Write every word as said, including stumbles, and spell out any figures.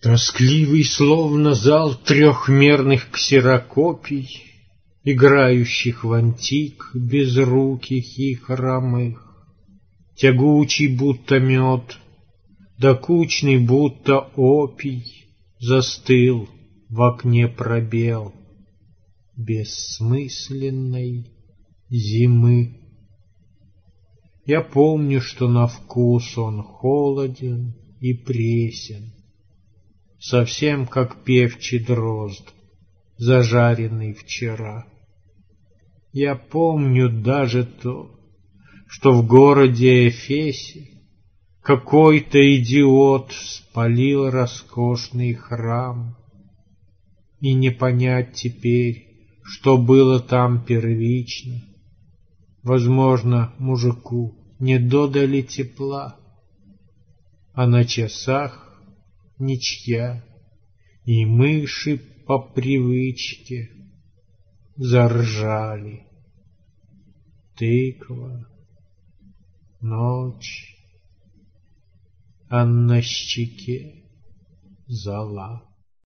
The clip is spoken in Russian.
Тоскливый, словно зал трехмерных ксерокопий, играющих в антик безруких и хромых, тягучий, будто мед, докучный, будто опий, застыл в окне пробел бессмысленной зимы. Я помню, что на вкус он холоден и пресен, совсем как певчий дрозд, зажаренный вчера. Я помню даже то, что в городе Эфесе какой-то идиот спалил роскошный храм, и не понять теперь, что было там первично. Возможно, мужику не додали тепла, а на часах ничья, и мыши по привычке заржали. Тыква, ночь, а на щеке зола.